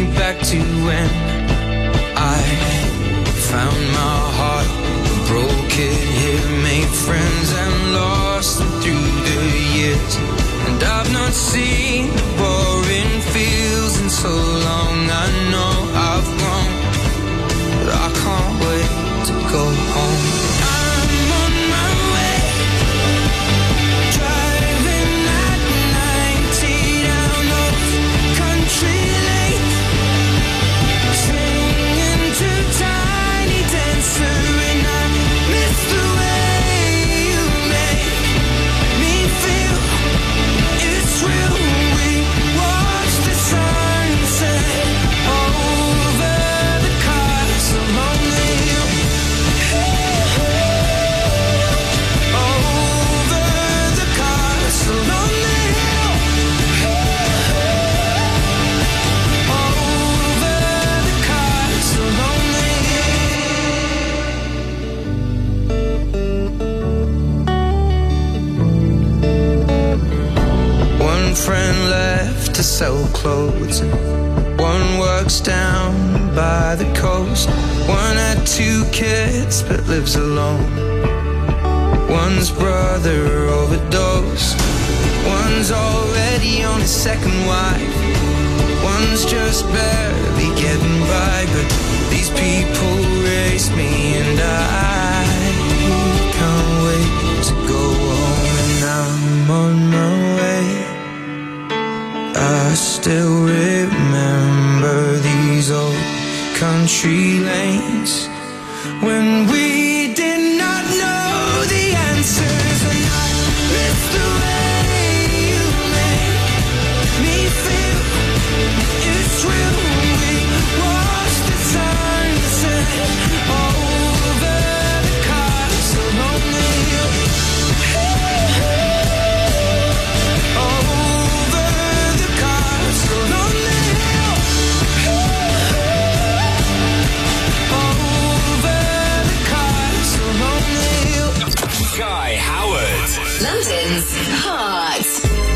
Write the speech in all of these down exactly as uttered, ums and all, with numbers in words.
back to when I found my heart, broke it here, made friends and lost them through the years. And I've not seen the boring fields in so long. I know I've grown, but I can't wait to go home. I'm on my way, driving at ninety down those country lanes, swinging to Tiny Dancer, and I miss the way you make me feel. It's real. We watch the sunset over the castle on the hill. Over the castle on the hill. Over the castle on the hill. One friend left to sell clothes, and one works down by the coast. One had two kids but lives alone. One's brother overdosed. One's already on his second wife. One's just barely getting by. But these people raise me, and I can't wait to go home. And I'm on my way. I still remember these old country lanes when we did not know the answers, and I miss the way you make me feel. It's real. We watch the sunset over the castle on the hill. Over the castle on the hill. Over the castle on the hill. Guy Howard. London's Heart.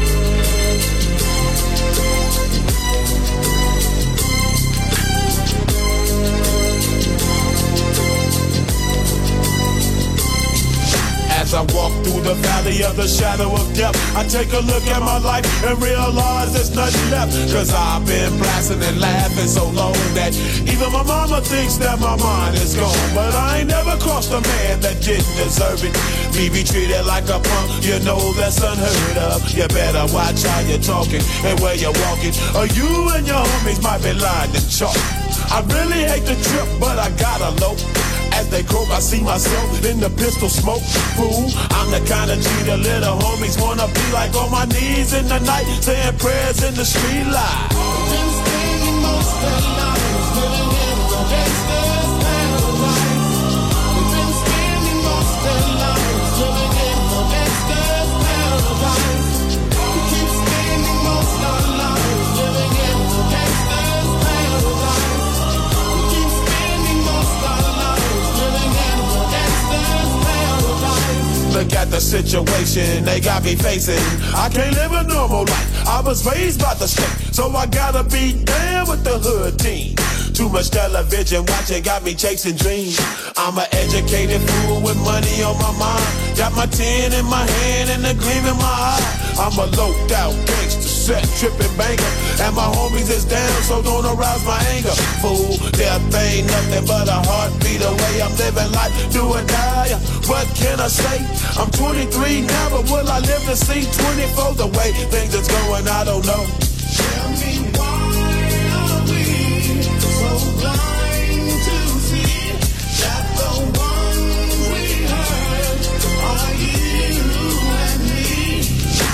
As I walk through the valley of the shadow of death, I take a look at my life and realize there's nothing left. Cause I've been blasting and laughing so long that even my mama thinks that my mind is gone. But I ain't never crossed a man that didn't deserve it. Me be treated like a punk, you know that's unheard of. You better watch how you're talking and where you're walking, or you and your homies might be lying in chalk. I really hate the trip, but I gotta low. As they croak, I see myself in the pistol smoke. Fool, I'm the kind of G the little homies wanna be like, on my knees in the night, saying prayers in the street light. Been spending most of the nights living in the gangster's paradise. We've been spending most of the nights living in the gangster's paradise. We keep spending most of the nights living in the gangster's paradise. We keep spending most of the nights living in the gangster's paradise. Look at the situation they got me facing. I can't live a normal life. I was raised by the state, so I gotta be down with the hood team. Too much television watching got me chasing dreams. I'm an educated fool with money on my mind. Got my tin in my hand and a gleam in my eye. I'm a loped out gangster, set tripping banker, and my homies is down, so don't arouse my anger. Fool, death ain't nothing but a heartbeat away. I'm living life, do or die. What can I say? I'm twenty-three now, but will I live to see twenty-four? The way things is going, I don't know. Tell me why are we so blind to see that the ones we hurt are you and me?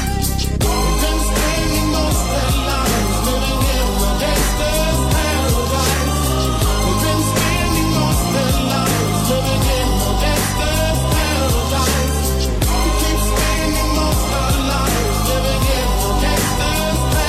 We've been spending most of our lives living in the gangster's paradise. We've been spending most of our lives living in the gangster's paradise. We keep spending most of our lives living in the gangster's paradise.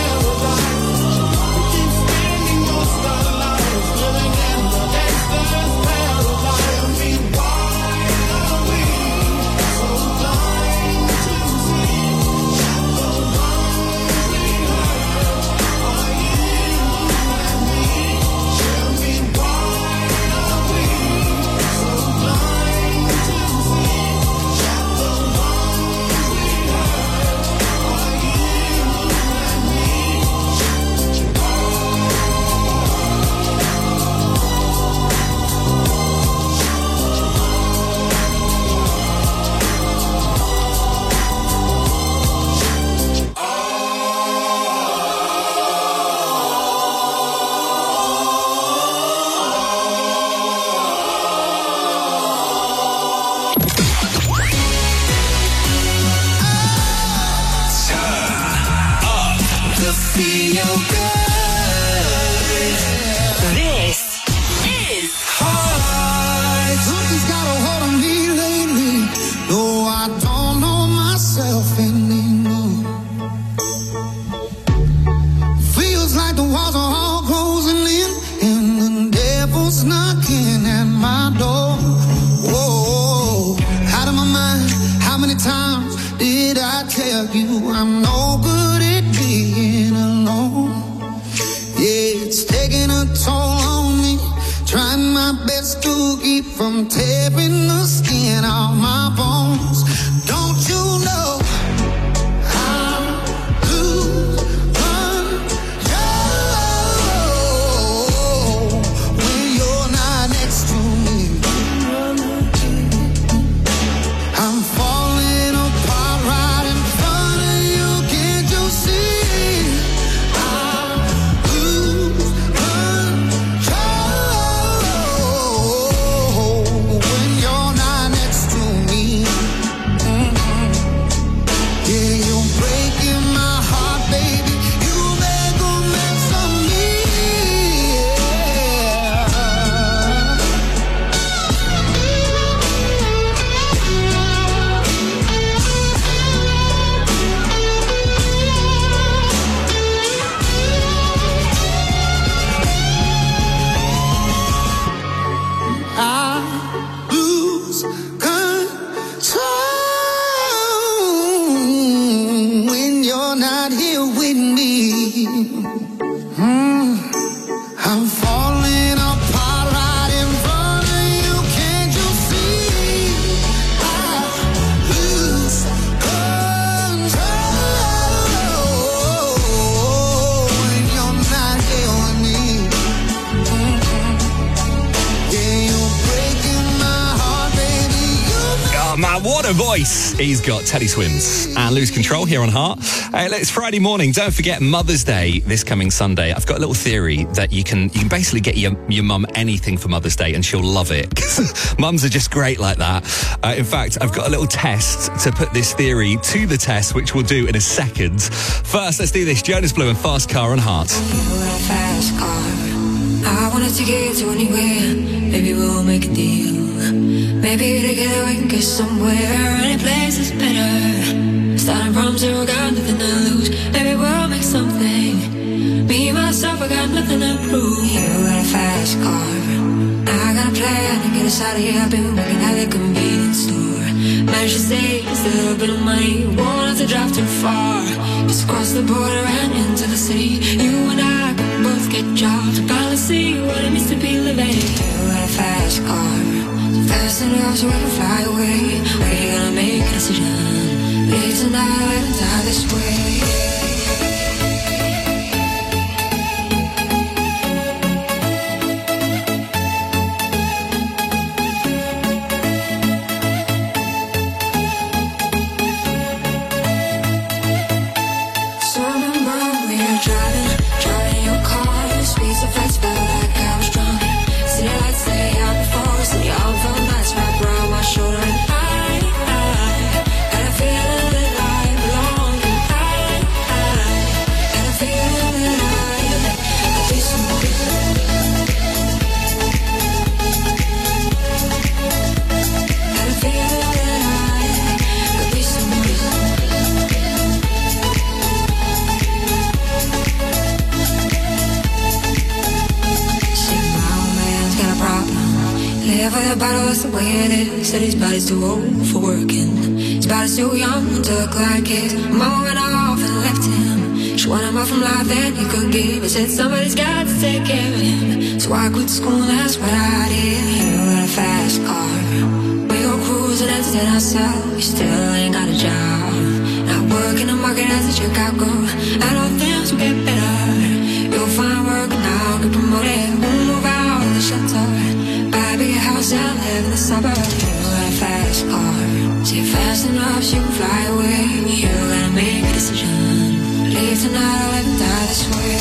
radio good. This is Heart. Something's got a hold on me lately. No, I don't know myself anymore. Feels like the walls are all closing in, and the devil's knocking at my door. Whoa, out of my mind. How many times did I tell you I'm no good at being alone? Yeah, it's taking a toll on me. Trying my best to keep from tearing the skin off my bones. Don't you know I'm lose control when you're not next to me? I'm falling apart right in front of you. Can't you see? I lose control when you're not next to me. Mhm. Yeah, you're breaking my heart, baby. You make a mess of me. I lose control when you're not here with me. Mm. I'm falling apart right in front of you. Can't you see? I lose control when you're not here with me. Yeah, you're breaking my heart, baby. You Oh, man, what a voice he's got. Teddy Swims and Lose Control here on Heart. Hey, it's Friday morning. Don't forget Mother's Day this coming Sunday. I've got a little theory that you can you can basically get your, your mum anything for Mother's Day and she'll love it. Mums are just great like that. Uh, in fact, I've got a little test to put this theory to the test, which we'll do in a second. First, let's do this. Jonas Blue and Fast Car on Heart. You got a fast car. I wanna take it to anywhere. Maybe we'll make a deal. Maybe together we can get somewhere. Any place is better. Starting from zero, got nothing to lose. Maybe we'll make something. Me, myself, I got nothing to prove. You got a fast car. I got a plan to get us out of here. I've been working at the convenience store. Managed to save just a little bit of money. Won't have to drive too far. Just cross the border and into the city. You and I can both get jobs. Finally see what it means to be living. You got a fast car. So fast enough so we can fly away. We're gonna make a decision. Live tonight and die this way. So I remember we were driving, driving in your car. Speeds of lights felt like I was drunk. City lights lay out before us, and your arm felt nice wrapped around my shoulder. And I, I had a feeling that I belonged. And I, I had a feeling that I could be someone. Had a feeling that I could be someone. See, my old man's got a problem. Live with a bottle, that's the way it is. Said his body's too old for working. His body's too young to look like his. Mama went off and left him. She wanted more from life than he could give. He said somebody's got to take care of him. So I quit school, that's what I did. You got a fast car. We go cruising, entertain ourselves. We still ain't got a job. Not working the market as a Chicago. I know things will get better. You'll find work now, get promoted. We'll move out of the shelter. Buy a bigger house and live in the suburbs. You got a fast car. Say fast enough so you can fly away. You gotta make a decision. Leave tonight or let me die this way.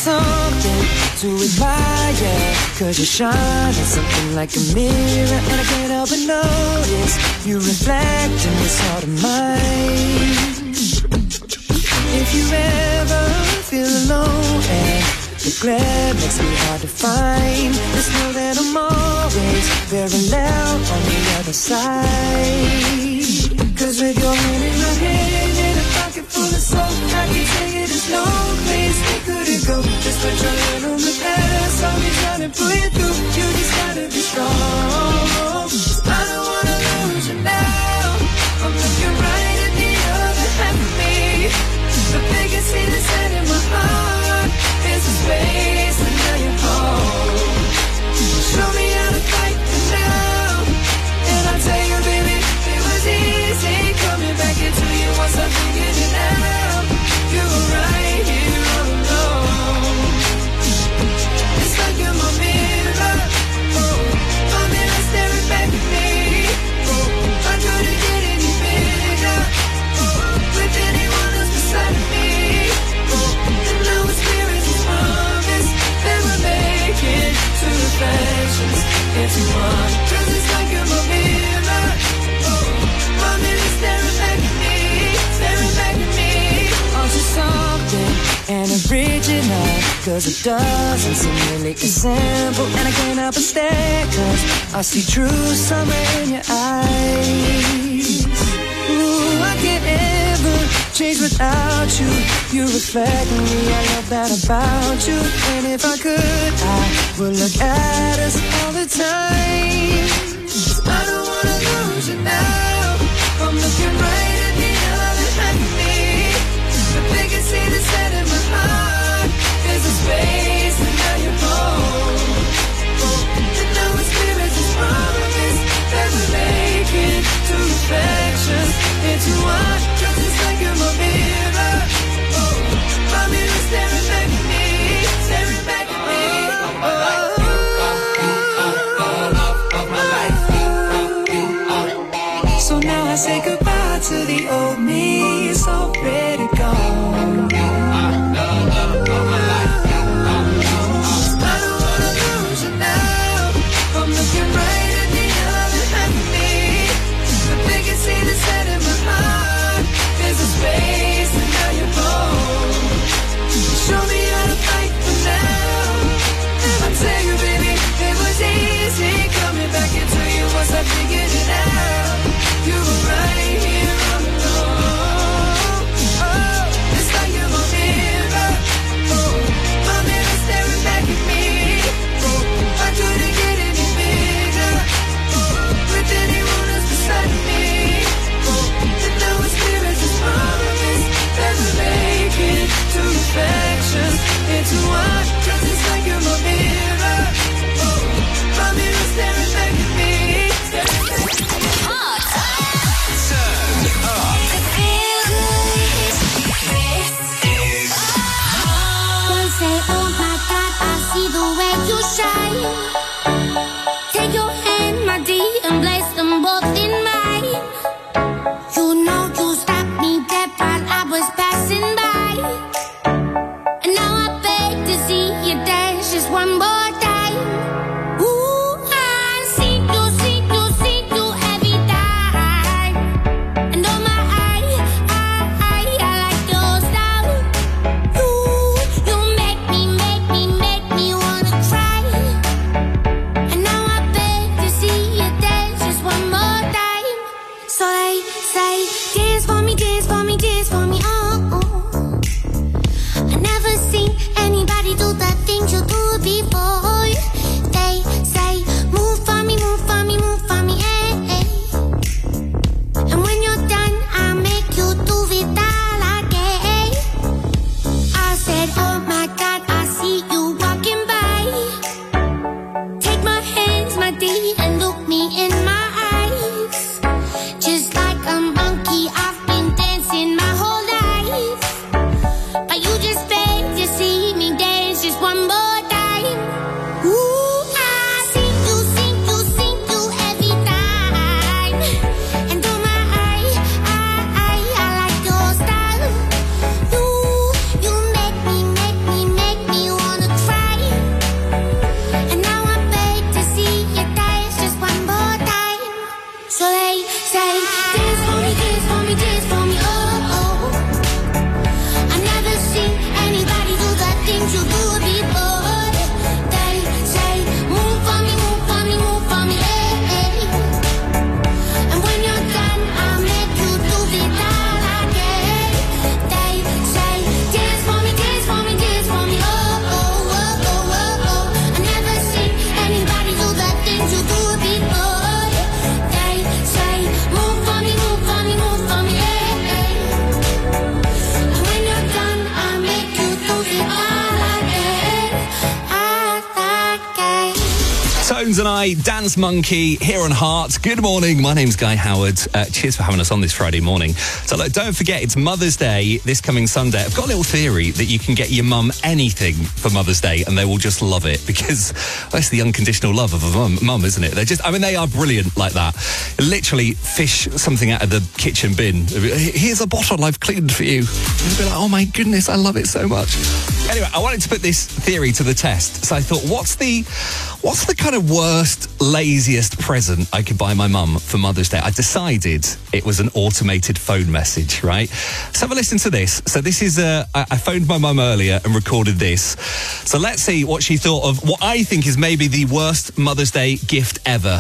something to admire, cause you shine at something like a mirror, and I can't help but notice you reflect in this heart of mine. If you ever feel alone and the glare makes me hard to find, just know that I'm always very loud on the other side. Cause with your hand in my hand and a pocket full of soap, I can tell you there's no place we couldn't go. Just put your hand on the past, I'll be trying to pull you through. You just gotta be strong. I don't wanna lose you now. I'm looking right at the other half of me. The biggest thing that's set in my heart is the space, and now you're home. Show me how to fight for now, and I'll tell you, baby, it was easy coming back into you once I figured it out. You were right here all alone. It's like you're my mirror, oh, my mirror staring back at me. Oh, I couldn't get any bigger, oh, with anyone else beside me. Oh, and now it's clear as a promise that we're making two reflections into one. Cause it's like you're my mirror, oh, my mirror staring back at me, staring back at me. Also something and original, cause it doesn't seem really as simple, and I can't help but stare, cause I see true summer in your eyes. Ooh, I can't ever change without you. You reflect me, I love that about you. And if I could, I would look at us all the time. I don't wanna lose you now. I'm looking right at the other half of me. The biggest thing that's set in my heart is the space, and now you're home. And now it's clear as this promise that we're making two reflections into one. Cause it's like you're my mirror, oh, my mirror staring back at me, staring back at me. Oh, so now I say goodbye to the old me, it's already gone. I don't wanna lose you now. I'm looking right at the other half of me. The biggest thing that's set in my heart is the space, and now you're home. Show me how to fight for now, and I'll tell you, baby, it was easy coming back into you once I figured it out. You were right here all alone. Oh, it's like you're my mirror, oh, my mirror staring back at me. Oh, I couldn't get any bigger, oh, with anyone else beside me. Oh, and now it's clear as this promise that we're making two reflections into one. Cause it's like you're my mirror, oh, my mirror staring back at me, staring back at me. Say, oh my God, I see the way you shine. Take your hand, my dear, and place them both in mine. You know you stopped me dead while I was passing by, and now I beg to see you dance just one more time. Ooh, I see you, see you, see you every time. And oh my, I, I, I, I like your style. You, you make me, make me, make me wanna cry. And now I beg to see you dance just one more time. So they say, dance for me, dance for me, dance for me, oh, oh. I never seen anybody do the things you do before. They say, move for me, move for me, move for me, eh, eh. And when you're done, I'll make you do it all again. I said, oh my God, I see you walking by. Take my hands, my dear, and look me in my eyes. Just like a monkey, I've been dancing my whole life. But you just beg to see me dance just one more time. Tones and I, Dance Monkey, here on Heart. Good morning, my name's Guy Howard. Uh, cheers for having us on this Friday morning. So look, don't forget, it's Mother's Day this coming Sunday. I've got a little theory that you can get your mum anything for Mother's Day and they will just love it, because that's the unconditional love of a mum, mum, isn't it? They're just, I mean, they are brilliant like that. Literally fish something out of the kitchen bin. Here's a bottle I've cleaned for you. And be like, oh my goodness, I love it so much. Anyway, I wanted to put this theory to the test. So I thought, what's the what's the kind of worst, laziest present I could buy my mum for Mother's Day? I decided it was an automated phone message, right? So have a listen to this. So this is, uh, I, I phoned my mum earlier and recorded this. So let's see what she thought of what I think is maybe the worst Mother's Day gift ever.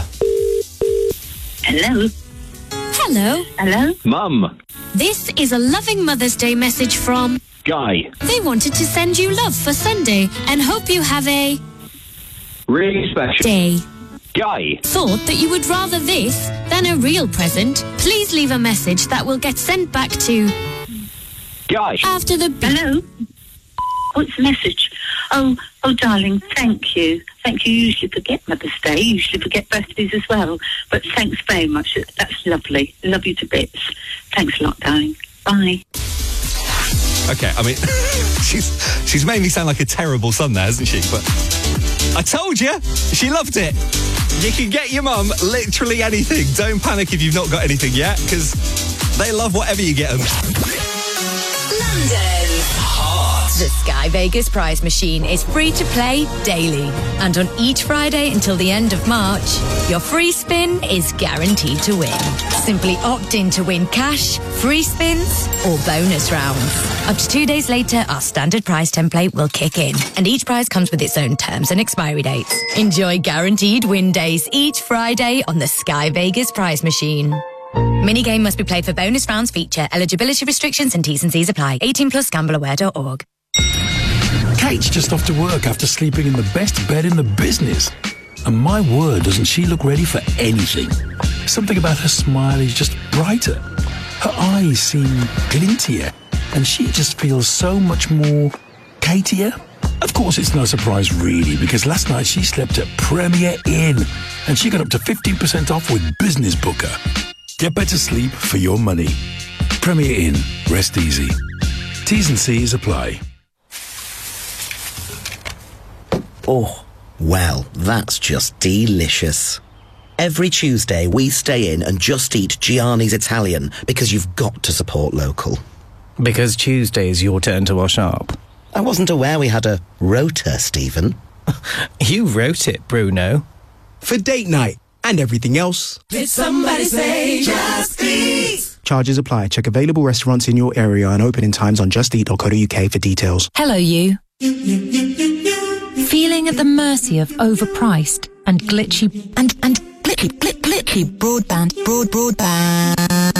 Hello. Hello. Hello. Mum. This is a loving Mother's Day message from Guy. They wanted to send you love for Sunday and hope you have a really special day. Guy. Thought that you would rather this than a real present. Please leave a message that will get sent back to Guy. After the beep. Hello. What's the message? Oh, oh, darling, thank you. Thank you. You usually forget Mother's Day. You usually forget birthdays as well. But thanks very much. That's lovely. Love you to bits. Thanks a lot, darling. Bye. Okay, I mean, she's she's made me sound like a terrible son there, hasn't she? But I told you, she loved it. You can get your mum literally anything. Don't panic if you've not got anything yet, because they love whatever you get them. London. The Sky Vegas prize machine is free to play daily. And on each Friday until the end of March, your free spin is guaranteed to win. Simply opt in to win cash, free spins, or bonus rounds. Up to two days later, our standard prize template will kick in. And each prize comes with its own terms and expiry dates. Enjoy guaranteed win days each Friday on the Sky Vegas prize machine. Minigame must be played for bonus rounds feature. Eligibility restrictions and T's and C's apply. eighteen plus gamble aware dot org. Kate's just off to work after sleeping in the best bed in the business. And my word, doesn't she look ready for anything? Something about her smile is just brighter. Her eyes seem glintier. And she just feels so much more Katier. Of course, it's no surprise really, because last night she slept at Premier Inn. And she got up to fifteen percent off with Business Booker. Get better sleep for your money. Premier Inn. Rest easy. T's and C's apply. Oh, well, that's just delicious. Every Tuesday we stay in and just eat Gianni's Italian because you've got to support local. Because Tuesday is your turn to wash up. I wasn't aware we had a rota, Stephen. You wrote it, Bruno. For date night and everything else. Did somebody say Just Eat? Charges apply. Check available restaurants in your area and opening times on just eat dot co dot uk for details. Hello, you. Feeling at the mercy of overpriced and glitchy and and glitchy glit, glitchy broadband broad broadband.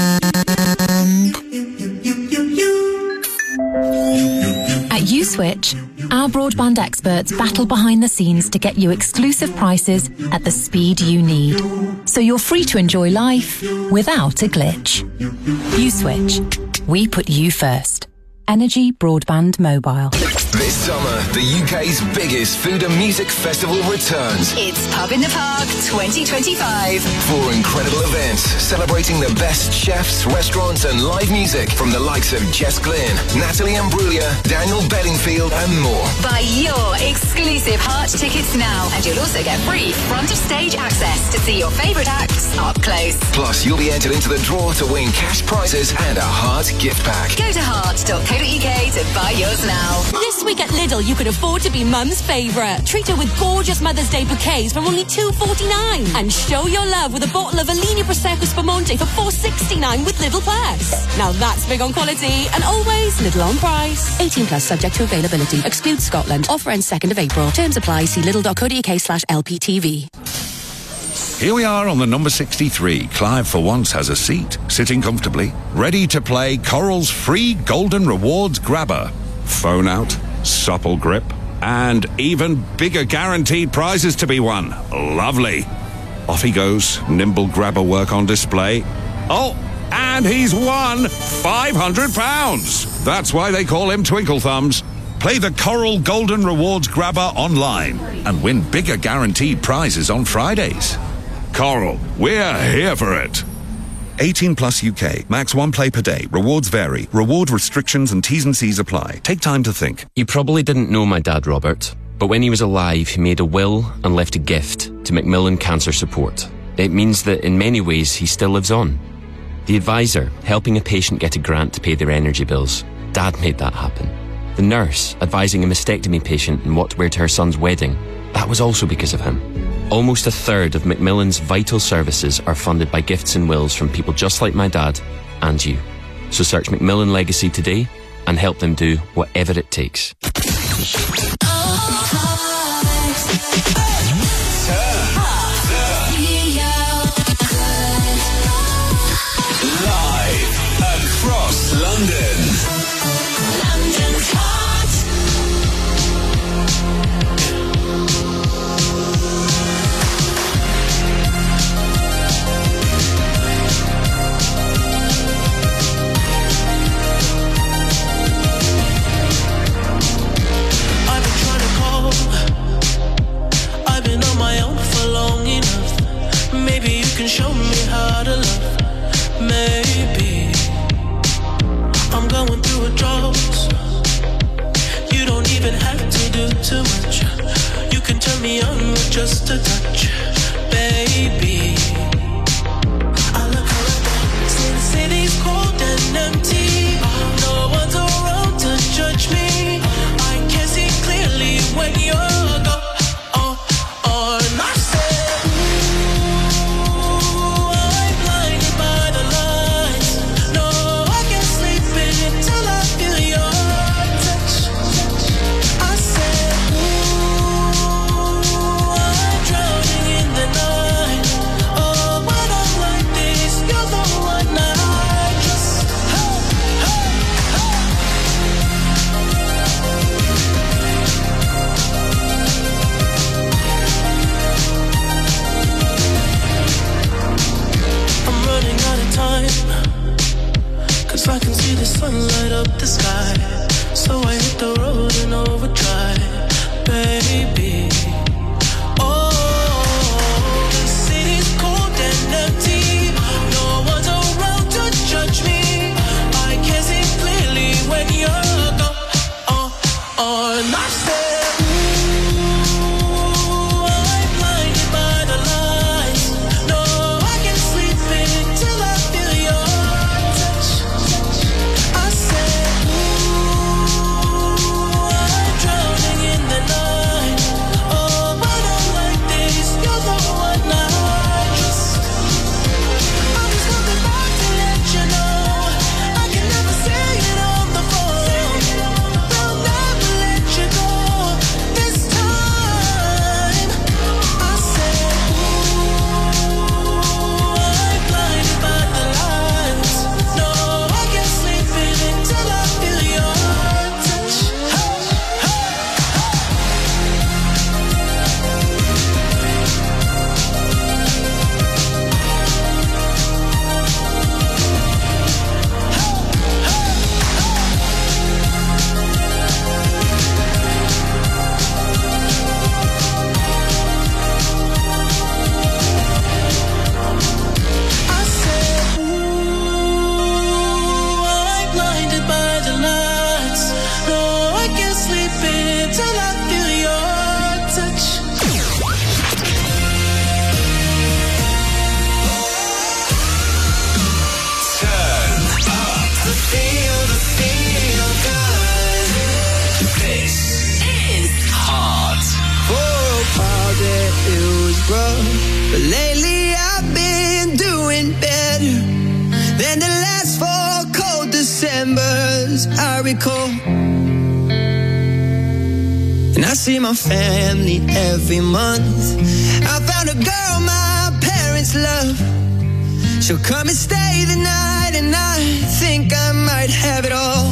At Uswitch, our broadband experts battle behind the scenes to get you exclusive prices at the speed you need, so you're free to enjoy life without a glitch. Uswitch, we put you first. Energy Broadband Mobile. This summer, the U K's biggest food and music festival returns. It's Pub in the Park twenty twenty-five. Four incredible events celebrating the best chefs, restaurants and live music from the likes of Jess Glynn, Natalie Imbruglia, Daniel Bedingfield and more. Buy your exclusive Heart tickets now and you'll also get free front of stage access to see your favourite acts up close. Plus, you'll be entered into the draw to win cash prizes and a Heart gift pack. Go to heart dot co dot uk to buy yours now. This week at Lidl, you can afford to be Mum's favourite. Treat her with gorgeous Mother's Day bouquets from only two forty-nine. And show your love with a bottle of Alenia Prosecco Spumante for four sixty-nine with Lidl Plus. Now that's big on quality and always Lidl on price. eighteen plus subject to availability. Excludes Scotland. Offer ends second of April. Terms apply. See lidl dot co dot uk slash L P T V. Here we are on the number sixty-three. Clive for once has a seat, sitting comfortably, ready to play Coral's free Golden Rewards grabber. Phone out, supple grip, and even bigger guaranteed prizes to be won. Lovely. Off he goes, nimble grabber work on display. Oh, and he's won five hundred pounds. That's why they call him Twinkle Thumbs. Play the Coral Golden Rewards Grabber online and win bigger guaranteed prizes on Fridays. Coral, we're here for it. eighteen plus U K. Max one play per day. Rewards vary. Reward restrictions and T's and C's apply. Take time to think. You probably didn't know my dad, Robert, but when he was alive, he made a will and left a gift to Macmillan Cancer Support. It means that in many ways, he still lives on. The advisor, helping a patient get a grant to pay their energy bills. Dad made that happen. The nurse, advising a mastectomy patient on what to wear to her son's wedding. That was also because of him. Almost a third of Macmillan's vital services are funded by gifts and wills from people just like my dad and you. So search Macmillan Legacy today and help them do whatever it takes. Live across London. London's Hot. I've been trying to call. I've been on my own for long enough. Maybe you can show me how to love. Maybe I'm going through a drought. You don't even have to do too much. You can turn me on with just a touch, baby. I look around, see the city's cold and empty. No one's around to judge me. I can see clearly when you're gone. Oh, oh, and I said, I can see the sun light up the sky, so I hit the road in overdrive, baby. Oh, the city's cold and empty. No one's around to judge me. I can see clearly when you're gone. Oh, oh, and I said, ooh, I'm blinded by the lights. No, I can't sleep until I feel your touch. I said, ooh, I'm drowning in the night. Oh, but I'm like this, you're the one I just. I'm just coming back to let you know I can never say it on the phone. They'll never let you go this time. I said, ooh, I'm blinded by the lights. No, I can't sleep until I feel your touch. Hey, hey, I said, ooh, I'm blinded by the lights. No, I can't sleep until I feel your touch. Turn up the feel, the feel good. This is Hot. For a while there it was rough, but lately I've been doing better than the last four cold Decembers I recall. And I see my family every month. I found a girl my parents love. She'll come and stay the night, and I think I might have it all.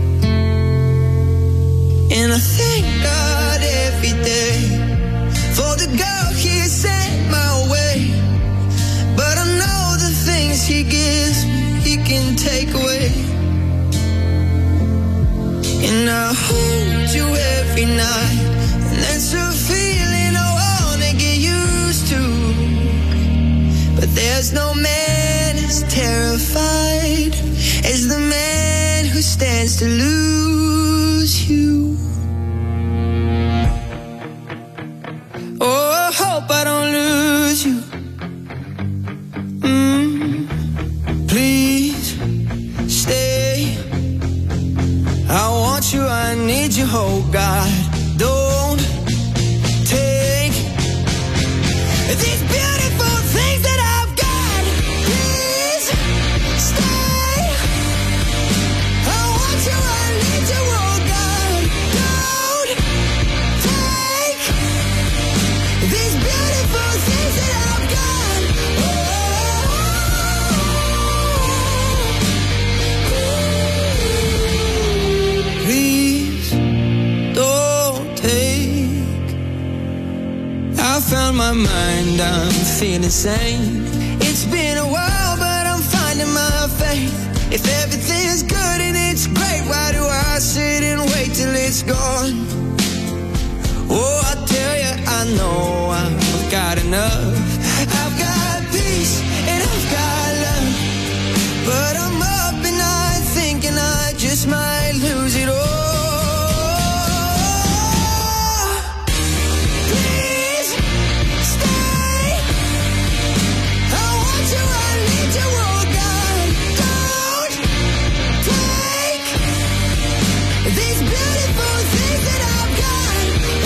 And I thank God every day for the girl He sent my way. But I know the things He gives me, He can take away. And And I hold you every night, and that's a feeling I wanna get used to. But there's no man as terrified as the man who stands to lose you. Oh, I hope I don't lose you. Mm, please stay. I want you, I need you, oh God. Don't take these beautiful things that I've got. Please stay. I want you, I need you, oh God. Don't take these beautiful things that I've got. Please don't take. I found my mind, I'm feeling sane. It's been a while, but I'm finding my faith. If everything's good and it's great, why do I sit and wait till it's gone? Oh, I tell you, I know I've got enough. I've got peace and I've got love, but I'm up at night thinking I just might lose it all. Please stay. I want you, I need you, oh God. Don't take these beautiful things that I've got.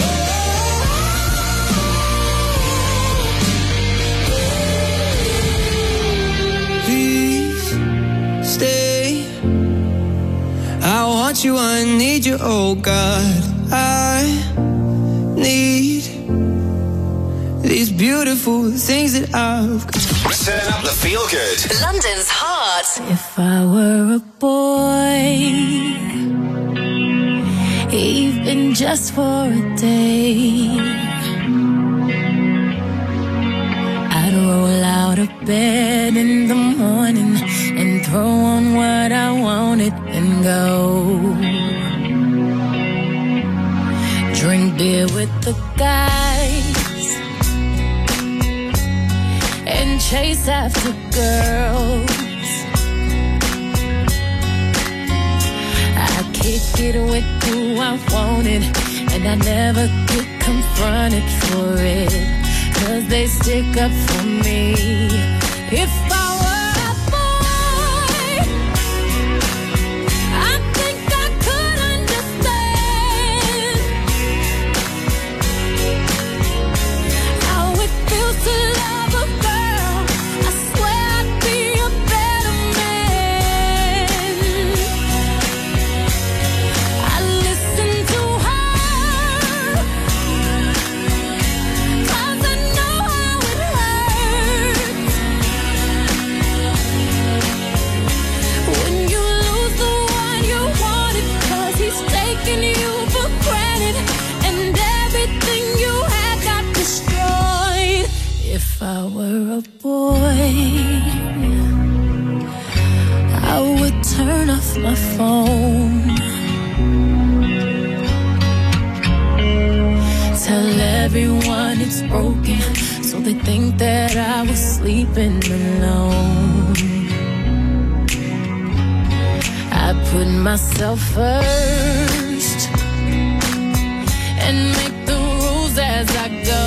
Please stay. I want you, I need you, oh God. I need these beautiful things that I've got. Turn up the feel good. London's heart. If I were a boy, even just for a day, I'd roll out of bed in the morning and throw on what I wanted and go. Drink beer with the guys and chase after girls. I kick it with who I wanted, and I never get confronted for it, 'cause they stick up for me. If I were a boy, I think I could understand how it feels to love a girl. I swear I'd be a better man. I listen to her, 'cause I know how it hurts when you lose the one you wanted, 'cause he's taking you for granted and everything you had got destroyed. If I were a boy, I would turn off my phone, tell everyone it's broken, so they think that I was sleeping alone. I put myself first and make the rules as I go,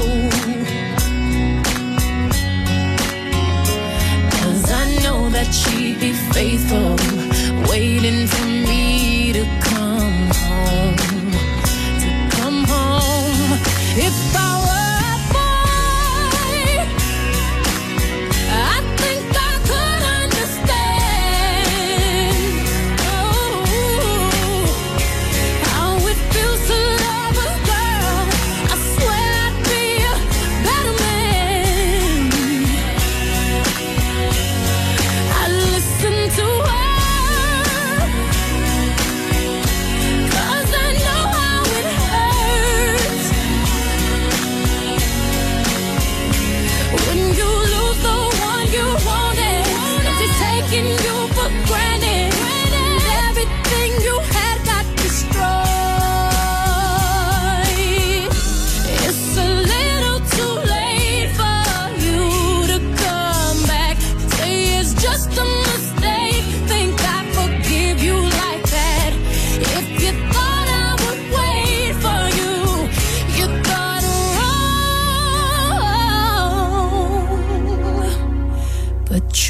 'cause I know that she'd be faithful, waiting for me to come home, to come home. If I were a boy, I think I could understand, oh, how it feels to love a girl. I swear I'd be a better man. I listen to her, 'cause I know how it hurts when you lose the one you wanted, and she's taking you for granted, and everything you had got destroyed.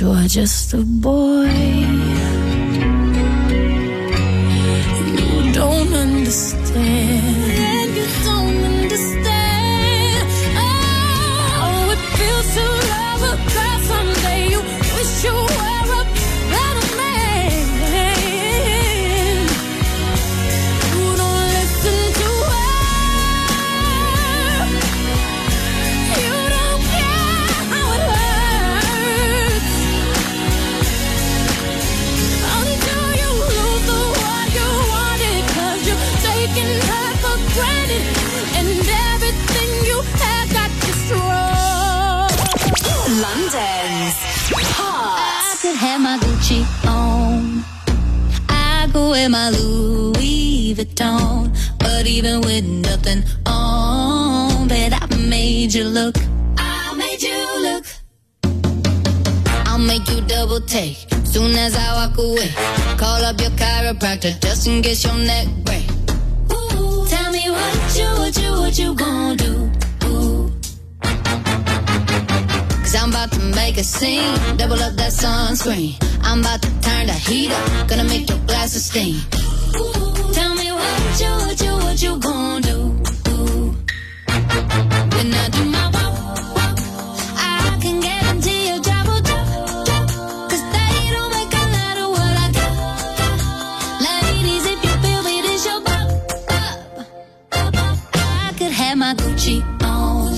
you're just a boy. You don't understand. You don't understand. Oh, it feels to love a girl someday. You wish you were a better man. You don't listen to her. You don't care how it hurts until you lose the one you wanted, 'cause you're taking her for granted, and everything you had got destroyed. London's Hot. I could have my Gucci on, I could wear my Louis Vuitton, but even with nothing on, bet I made you look. I made you look. I'll make you double take soon as I walk away. Call up your chiropractor just in case your neck break. Ooh, tell me what you, what you, what you gonna do? Ooh. Cause I'm about to make a scene, double up that sunscreen. I'm about to turn the heat up, gonna make your glasses steam. Ooh, tell me what you, what you, what you gonna do? Ooh. When I do my walk, walk, I can guarantee your job will drop, drop. Cause they don't make a lot of what I got, got. Ladies, if you feel me, this your bop, bop, bop, bop. I could have my Gucci on,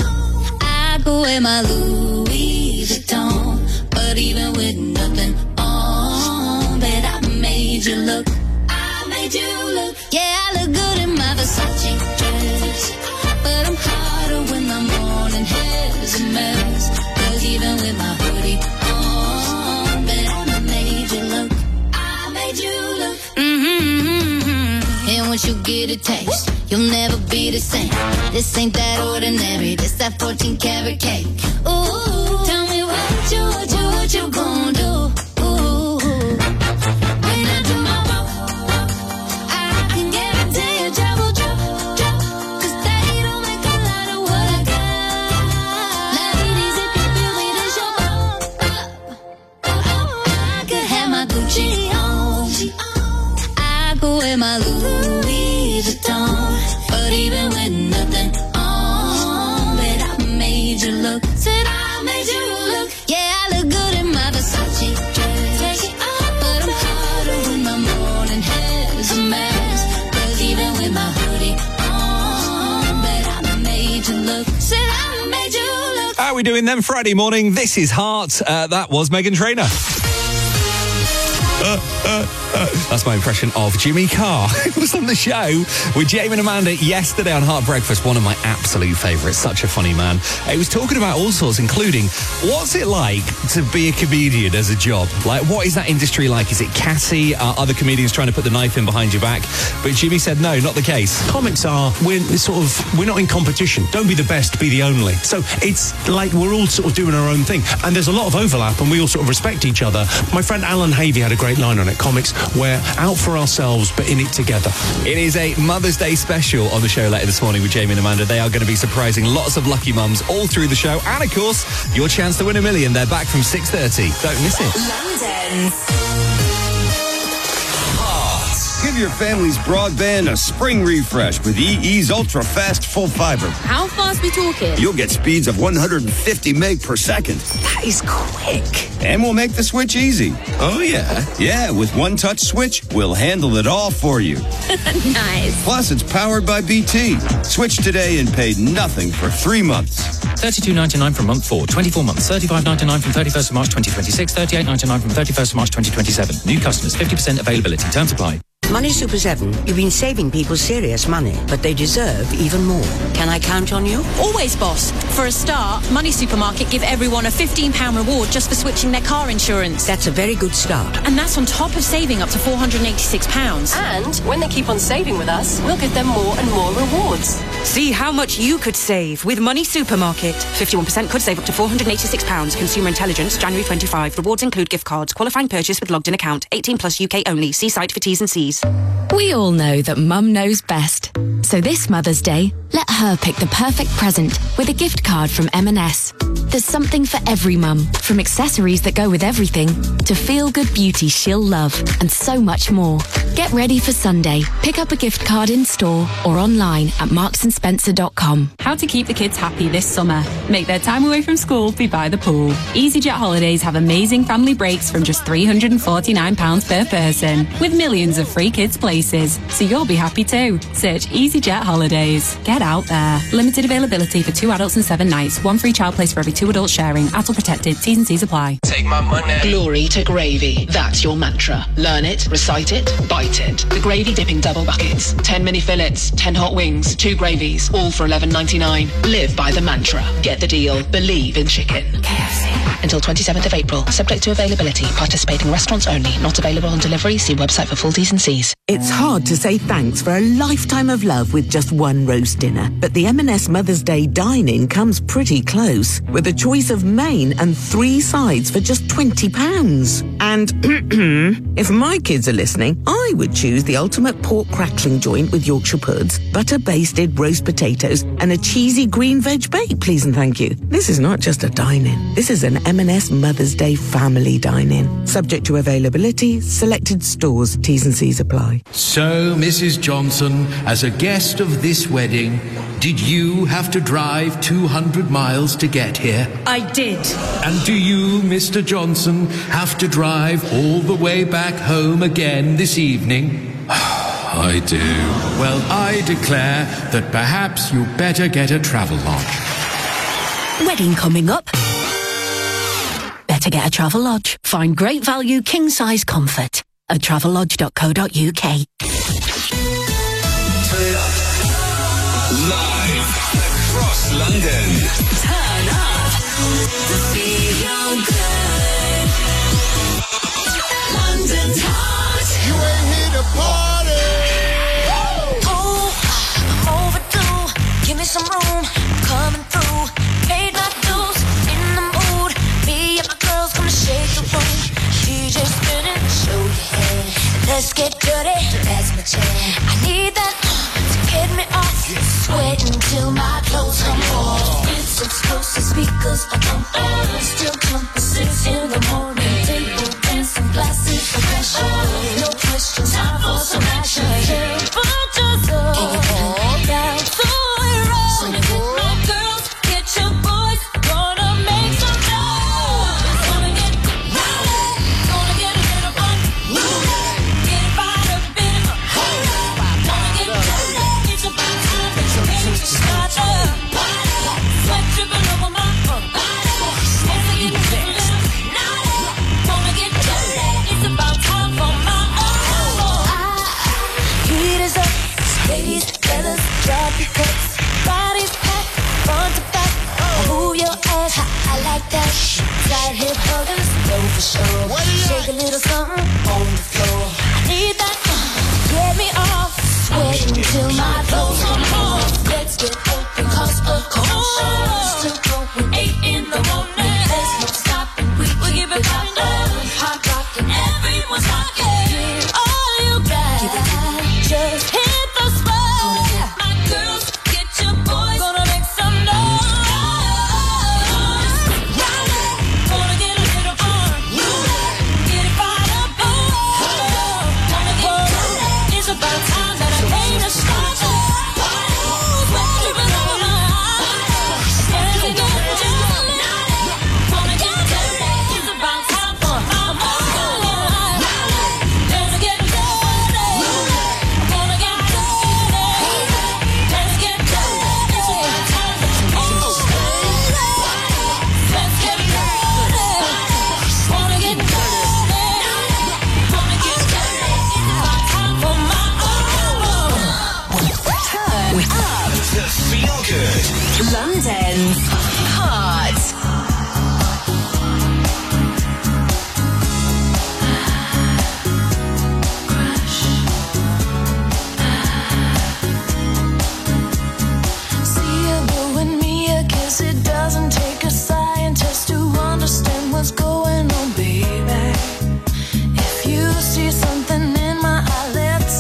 I could wear my Louis Vuitton, but even with nothing on, bet I made you look. I made you look. Yeah, I look good in my Versace dress, but I'm hotter when my morning hair's a mess. 'Cause even with my hoodie on, bet I made you look. I made you look. Mm-hmm. And once you get a taste, you'll never be the same. This ain't that ordinary, this that fourteen karat cake. Ooh, tell me what you, what you, what you gon' do? Ooh, when I do my walk, walk, I can guarantee your job will drop, drop. 'Cause they don't make a lot of what I got. Ladies, if you feel me, this your bop, bop, bop. I could have my Gucci on, I could wear my Louis Vuitton, but even with nothing on, bet I made you look. Said I made you look. Yeah, I look good in my Versace dress, take it off, but I'm hotter when my morning hair's a mess. 'Cause even with my hoodie on, bet I made you look. Said I made you look. How are we doing then? Friday morning. This is Heart. Uh, that was Meghan Trainor. Uh, uh, uh. That's my impression of Jimmy Carr. He was on the show with Jamie and Amanda yesterday on Heart Breakfast, one of my absolute favourites. Such a funny man. He was talking about all sorts, including what's it like to be a comedian as a job? Like, what is that industry like? Is it catty? Are other comedians trying to put the knife in behind your back? But Jimmy said no, not the case. Comics are, we're sort of, we're not in competition. Don't be the best, be the only. So it's like we're all sort of doing our own thing. And there's a lot of overlap and we all sort of respect each other. My friend Alan Havey had a great line on it. Comics, we're out for ourselves, but in it together. It is a Mother's Day special on the show later this morning with Jamie and Amanda. They are going to be surprising lots of lucky mums all through the show. And, of course, your chance to win a million. They're back from six thirty. Don't miss it. London's Give your family's broadband a spring refresh with E E's Ultra Fast Full Fiber. How fast we talking? You'll get speeds of one hundred fifty meg per second. That is quick. And we'll make the switch easy. Oh, yeah? Yeah, with one touch switch, we'll handle it all for you. Nice. Plus, it's powered by B T. Switch today and pay nothing for three months. thirty-two ninety-nine from month four, twenty-four months, thirty-five ninety-nine from thirty-first of March twenty twenty-six, thirty-eight ninety-nine from thirty-first of March twenty twenty-seven. New customers, fifty percent availability. Terms apply. Money Super seven, you've been saving people serious money, but they deserve even more. Can I count on you? Always, boss. For a start, Money Supermarket give everyone a fifteen pounds reward just for switching their car insurance. That's a very good start. And that's on top of saving up to four hundred eighty-six pounds. And when they keep on saving with us, we'll give them more and more rewards. See how much you could save with Money Supermarket. fifty-one percent could save up to four hundred eighty-six pounds. Consumer Intelligence, January twenty-fifth. Rewards include gift cards. Qualifying purchase with logged in account. eighteen plus U K only. See site for T's and C's. choose. We all know that Mum knows best. So this Mother's Day, let her pick the perfect present with a gift card from M and S. There's something for every mum, from accessories that go with everything to feel-good beauty she'll love, and so much more. Get ready for Sunday. Pick up a gift card in store or online at marks and spencer dot com. How to keep the kids happy this summer. Make their time away from school be by the pool. EasyJet Holidays have amazing family breaks from just three hundred forty-nine pounds per person, with millions of free kids places. So you'll be happy too. Search EasyJet Holidays. Get out there. Limited availability for two adults and seven nights. One free child place for every two adults sharing. A T L protected. T's and C's apply. Take my money. Glory to gravy. That's your mantra. Learn it, recite it, bite it. The gravy dipping double buckets. ten mini fillets, ten hot wings, two gravies, all for eleven ninety-nine. Live by the mantra. Get the deal. Believe in chicken. K F C. Until twenty-seventh of April. Subject to availability. Participating restaurants only. Not available on delivery. See website for full T's and C's. It's hard to say thanks for a lifetime of love with just one roast dinner, but the M and S Mother's Day dine-in comes pretty close, with a choice of main and three sides for just twenty pounds. And if my kids are listening, I would choose the ultimate pork crackling joint with Yorkshire puds, butter-basted roast potatoes, and a cheesy green veg bake, please and thank you. This is not just a dine-in. This is an M and S Mother's Day family dine-in. Subject to availability, selected stores, T's and C's apply. So, Missus Johnson, as a guest of this wedding, did you have to drive two hundred miles to get here? I did. And do you, Mister Johnson, have to drive all the way back home again this evening? I do. Well, I declare that perhaps you better get a travel lodge. Wedding coming up. Better get a travel lodge. Find great value king-size comfort at travellodge dot co dot uk. Live across London. Turn up to feel good. London Touch. You ain't here to party. Oh, I'm overdue. Give me some room. I'm coming through. Paid my dues. In the mood. Me and my girls gonna shake the room. D J spinning. Show your head. Let's get dirty. That's my jam. I need that to get me off. Sweating till my clothes come off. It's explosive speakers are pumping. Still pumping six in the morning. Table dancing, glasses of pressure. No question, time for some action. Temple just all down to it roll. So get my girls, get your boys, gonna make some noise. It's gonna get rowdy, gonna get a little fun. Get it by the bit, gonna get dirty. It's about time that you ready to start up. Sweat dripping over my body. Once again, it's a little naughty. Gonna get dirty. It's about time for my own. Heat is up, ladies, fellas, drop your cuts. Bodies packed, front to back. Move your ass, I like that. Side hip huggers, go for sure. Shake a little something on the floor. I need that, get me off. Sweating till my clothes come off. Let's get open, cause of course. Still going eight in the morning. There's no stopping, we will give it back up. Hot rockin', everyone's rockin'. Give all you got, just hit the spot. My girls, get your boys, gonna make some noise. Gonna get a little fun. Get it fired up, oh. Gonna get dirty. It's about time that I came to start. Sweat dripping over my eyes. Let's get dirty. Gonna get dirty. It's about time for my own. Let's get dirty. Gonna get dirty. Let's get dirty. It's about time that you came to start. Let's get dirty. Wanna get dirty. Wanna get dirty. It's about time for my own. Turn up to feel good. London's Heart. See you and me, I guess it doesn't take a scientist to understand what's going on, baby. If you see something in my eye, let's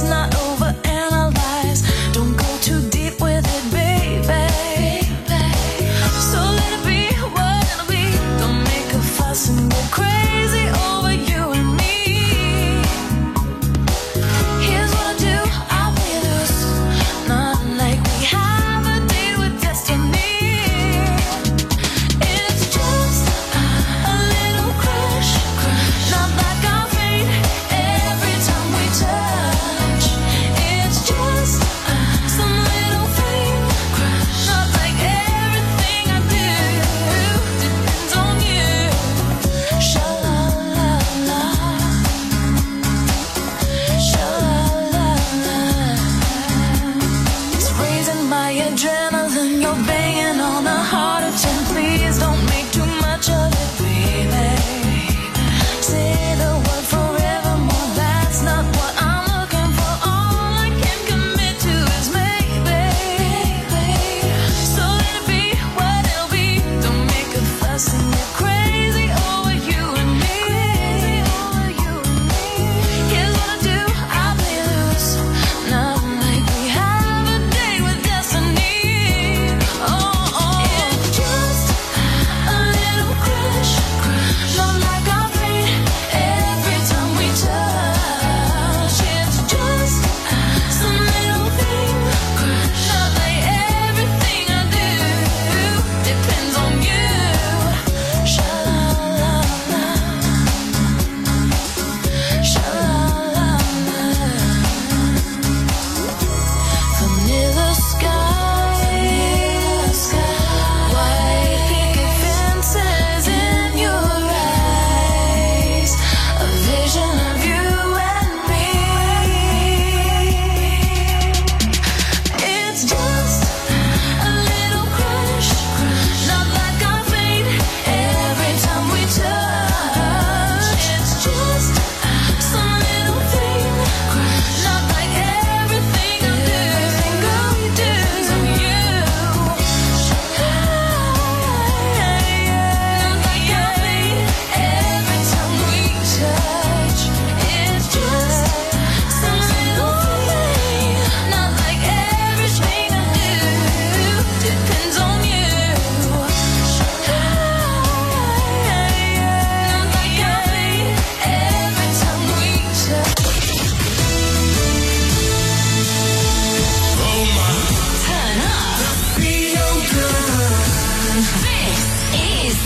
This is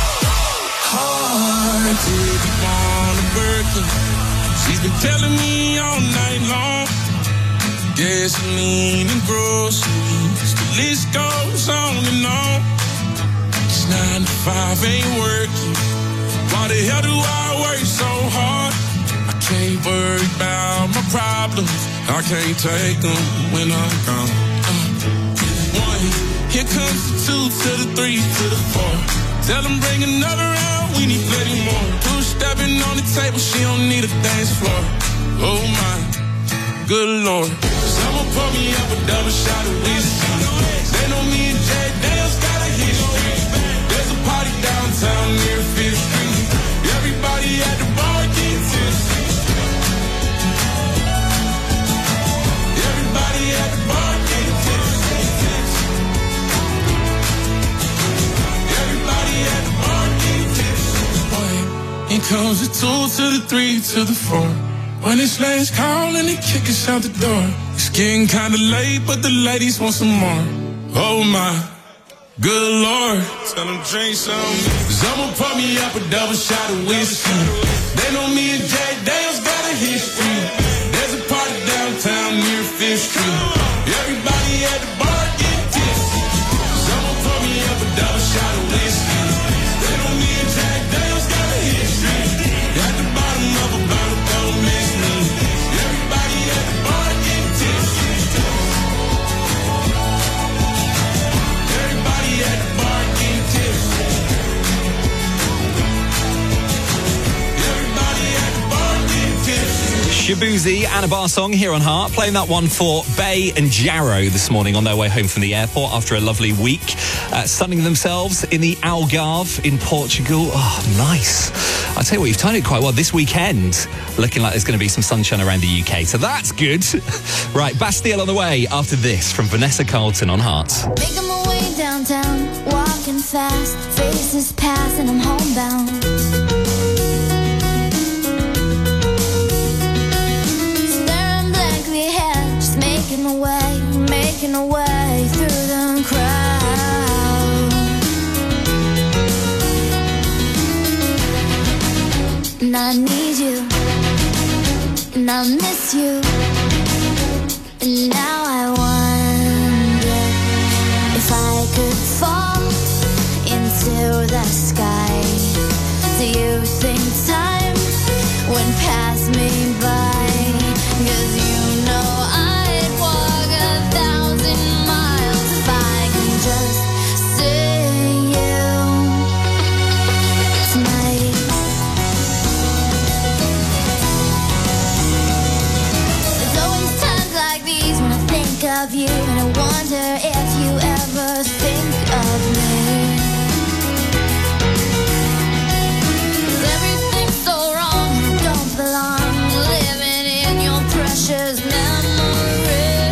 Hard to on a Birkin. She's been telling me all night long. Gasoline and groceries, the list goes on and on. It's nine to five ain't working. Why the hell do I work so hard? I can't worry about my problems. I can't take them when I'm gone. Uh, one, here comes the two to the three to the four. Tell them bring another round, we need plenty more. Two stepping on the table, she don't need a dance floor. Oh my, good Lord. Someone pour me up a double shot of whiskey. They know me and Jack Daniels got a history. There's a party downtown near Fifth Street. Everybody at the bar get tipsy. Everybody at the bar get tipsy. Everybody at the bar get tipsy. One, here comes the two to the three to the four. When it's last call and they kick us out the door. It's getting kinda late, but the ladies want some more. Oh my, good Lord. Tell them drink some. Someone pour me up a double shot of whiskey. They know me and Jack Daniels got a history. There's a party downtown near Fifth Street. Everybody at the bar get tipsy. Someone pour me up a double shot of whiskey. They know me and Jack Daniels got a history. At the bottom of a bottle, don't miss me. Everybody at the bar get tipsy. Everybody at the bar get tipsy. Everybody at the bar get tipsy. Shabuzi and a bar song here on Heart, playing that one for Bay and Jarrow this morning on their way home from the airport after a lovely week, uh, sunning themselves in the Algarve in Portugal. Oh, nice. I tell you what, you've timed it quite well. This weekend, looking like there's going to be some sunshine around the U K, so that's good. Right, Bastille on the way after this from Vanessa Carlton on Heart. Making my way downtown, walking fast, faces pass and I'm homebound. Staring blankly ahead, just making my way, making my way through the crowd. And I need you, and I miss you, and now I wonder if I could fall into the sky. Do you think time would pass me by? 'Cause you know I'd walk a thousand miles if I can just see you tonight. There's always times like these when I think of you, and I wonder if you ever think of me. 'Cause everything's so wrong, I don't belong, living in your precious memory.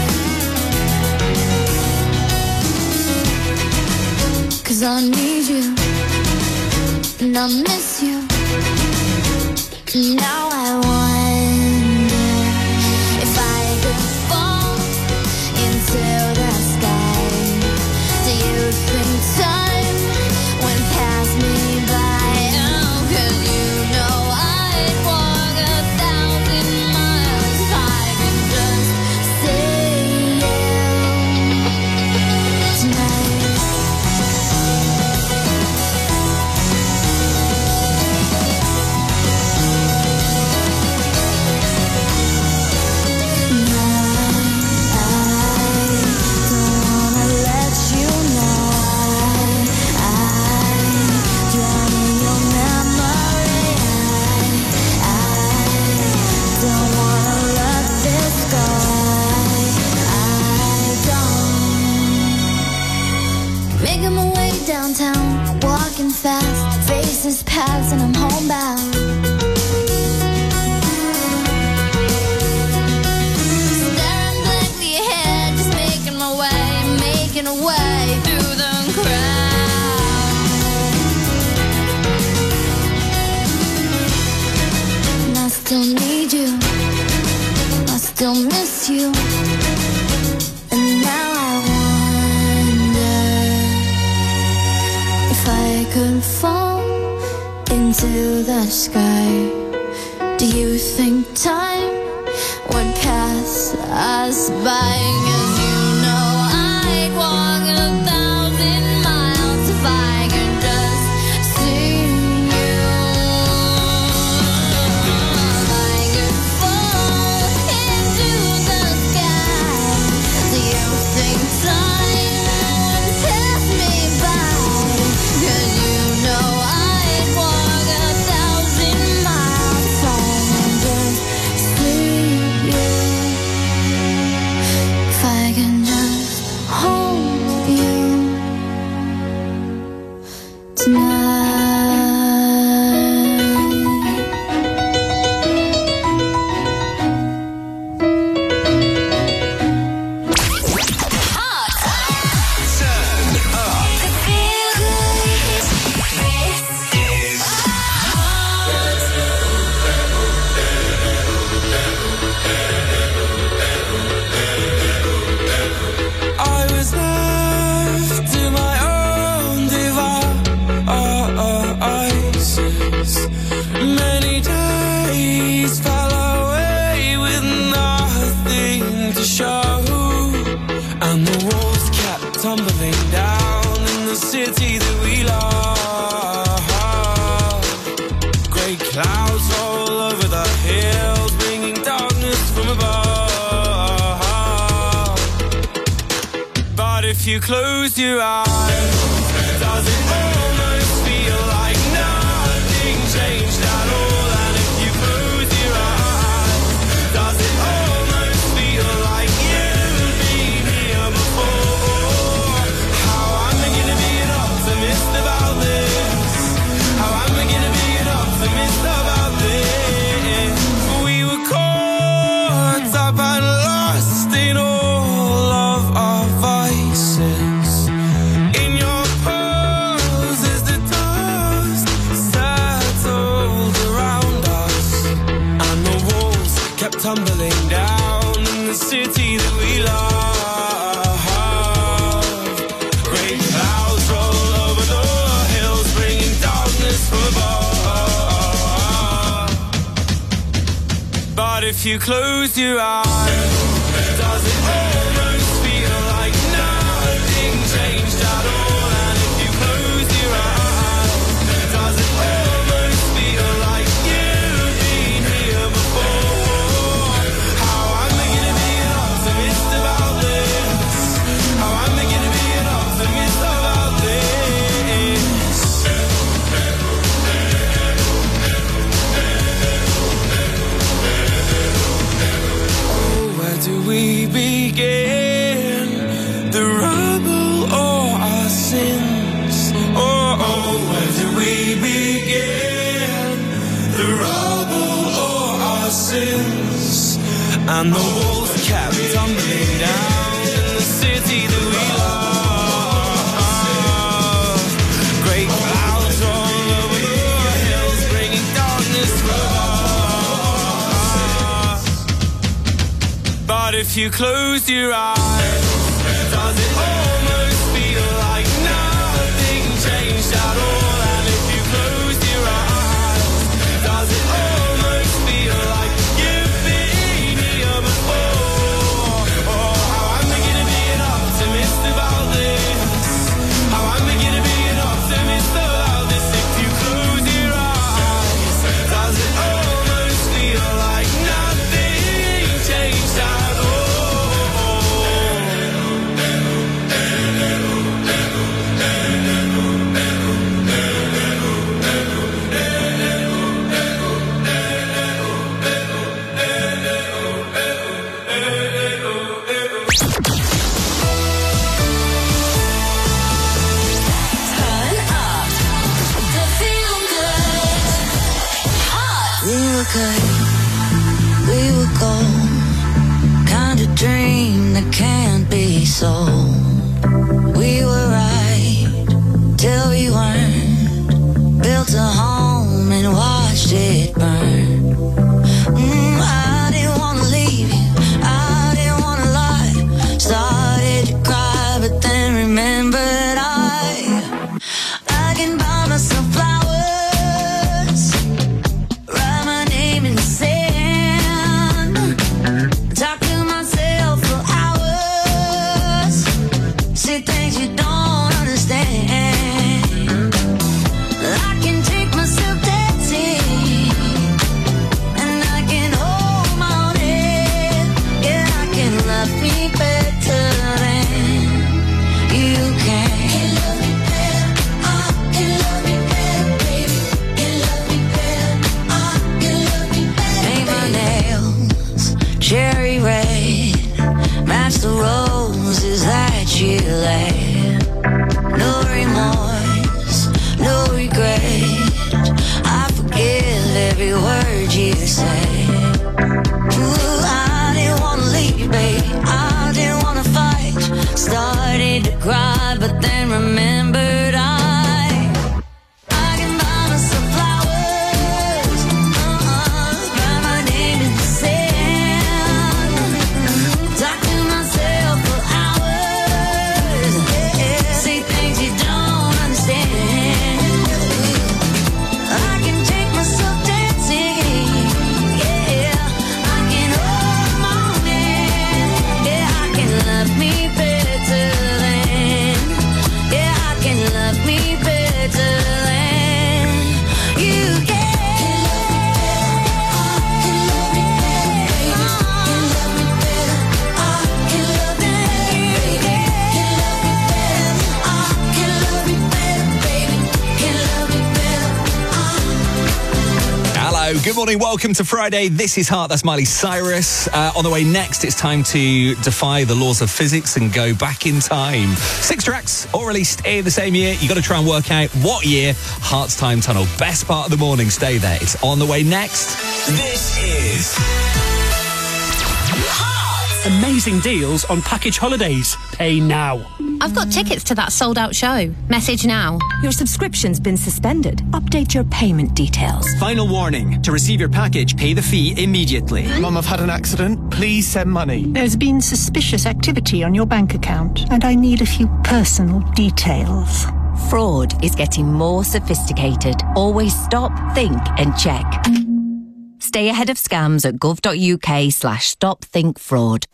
'Cause I need you, and I miss you, and now I wonder if I could fall into the sky. Do you think time would pass me by? Oh, 'cause you know I'd walk a thousand miles if I could just see you tonight. Making my way downtown, walking fast, faces pass and I'm homebound. Staring blankly ahead, just making my way, making a way through the crowd. And I still need you, I still miss you, and now I wonder If I could fall into the sky, do you think time would pass us by? 'Cause you know I'd walk a thousand miles if I could just see you. If I could fall into the sky, do you think time would pass me by? 'Cause you know I'd walk a thousand miles if I could just see you. If I can just hold you I was left to my own devices. Many days fell away with nothing to show, and the walls kept tumbling down in the city that we love. Grey clouds all over the hills, bringing darkness from above. But if you close your eyes, does it almost feel like nothing changed at all? And if you close your eyes, does it almost feel like you've been here before? How am I gonna be an optimist about this? How am I gonna be an optimist about this? We were caught up and lost in all of our vices. In your pose as the dust settled around us, and the walls kept tumbling down in the city that we love. Great clouds roll over the hills, bringing darkness from above. But if you close your eyes, does it almost feel like nothing changed at all? And if you close your eyes, does it almost feel like you've been here before? How am I gonna be an optimist about this? How am I gonna be an optimist about this? Oh, where do we begin? The rubble or our sins? Oh, oh, where do we begin? The rubble or our sins? And the walls kept tumbling down in the city that we love. Great clouds all over the hills, bringing darkness from above. But if you close your eyes, does it almost feel like nothing changed at all? And if you close your eyes, does it almost feel like you've been here before? Oh, how am I gonna be an optimist about this? How am I gonna be an optimist about this? If you close your eyes, does it almost feel like nothing changed at all? We were good, we were gold, kind of dream that can't be sold. We were right till we weren't, built a home and watched it burn. Mm, I didn't wanna leave you, I didn't wanna lie. Started to cry, but then remembered I, I Hello, good morning, welcome to Friday. This is Heart, that's Miley Cyrus. Uh, on the way next, it's time to defy the laws of physics and go back in time. Six tracks, all released in the same year. You got to try and work out what year. Heart's Time Tunnel, best part of the morning. Stay there, it's on the way next. This is amazing deals on package holidays. Pay now. I've got tickets to that sold-out show. Message now. Your subscription's been suspended. Update your payment details. Final warning. To receive your package, pay the fee immediately. Mum, I've had an accident. Please send money. There's been suspicious activity on your bank account, and I need a few personal details. Fraud is getting more sophisticated. Always stop, think, and check. Stay ahead of scams at gov.uk slash stop think fraud.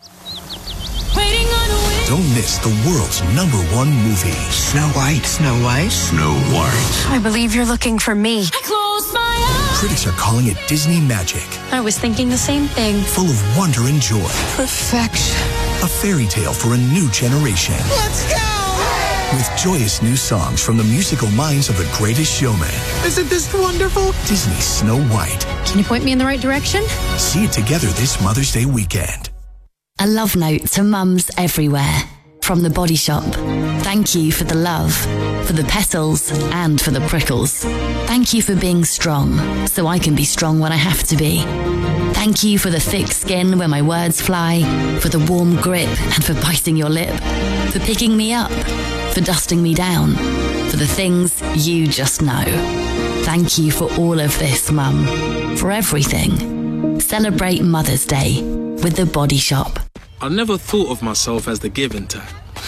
Don't miss the world's number one movie. Snow White. Snow White. Snow White. I believe you're looking for me. Close my eyes. Critics are calling it Disney magic. I was thinking the same thing. Full of wonder and joy. Perfection. A fairy tale for a new generation. Let's go! With joyous new songs from the musical minds of The Greatest Showman. Isn't this wonderful? Disney's Snow White. Can you point me in the right direction? See it together this Mother's Day weekend. A love note to mums everywhere. From The Body Shop. Thank you for the love, for the petals, and for the prickles. Thank you for being strong, so I can be strong when I have to be. Thank you for the thick skin when my words fly, for the warm grip and for biting your lip, for picking me up, for dusting me down, for the things you just know. Thank you for all of this, Mum. For everything. Celebrate Mother's Day with The Body Shop. I never thought of myself as the giving type.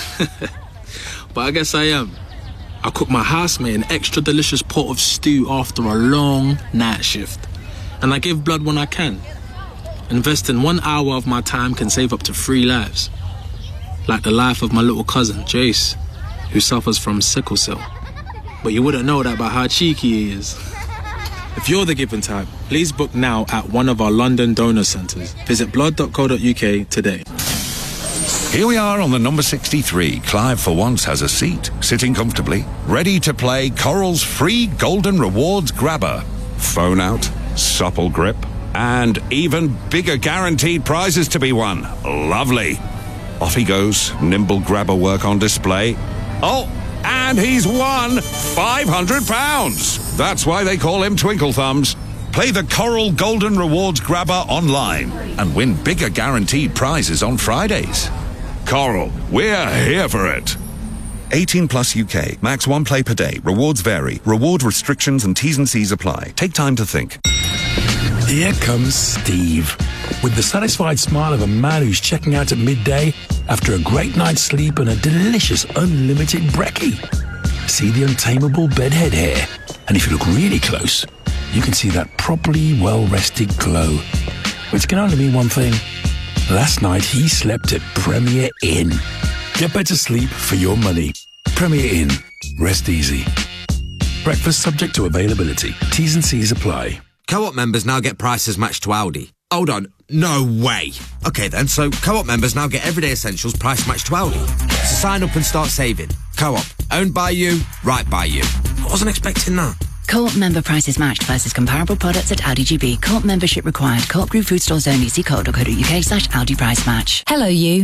But I guess I am. I cook my housemate an extra delicious pot of stew after a long night shift. And I give blood when I can. Investing one hour of my time can save up to three lives. Like the life of my little cousin, Jace, who suffers from sickle cell. But you wouldn't know that by how cheeky he is. If you're the giving type, please book now at one of our London donor centres. Visit blood dot co dot uk today. Here we are on the number sixty-three. Clive for once has a seat, sitting comfortably, ready to play Coral's free Golden Rewards grabber. Phone out, supple grip, and even bigger guaranteed prizes to be won. Lovely. Off he goes, nimble grabber work on display. Oh, and he's won five hundred pounds. That's why they call him Twinkle Thumbs. Play the Coral Golden Rewards grabber online and win bigger guaranteed prizes on Fridays. Coral, we're here for it. eighteen plus U K. Max one play per day. Rewards vary. Reward restrictions and T's and C's apply. Take time to think. Here comes Steve, with the satisfied smile of a man who's checking out at midday after a great night's sleep and a delicious unlimited brekkie. See the untamable bedhead hair, and if you look really close, you can see that properly well-rested glow, which can only mean one thing. Last night he slept at Premier Inn. Get better sleep for your money. Premier Inn. Rest easy. Breakfast subject to availability. T's and C's apply. Co-op members now get prices matched to Aldi. Hold on, no way. Okay then, so Co-op members now get everyday essentials price matched to Aldi. So sign up and start saving. Co-op, owned by you, right by you. I wasn't expecting that. Co-op member prices matched versus comparable products at Aldi G B. Co-op membership required. Co-op group food stores only. See co op dot co dot uk slash Aldi price match. Hello, you.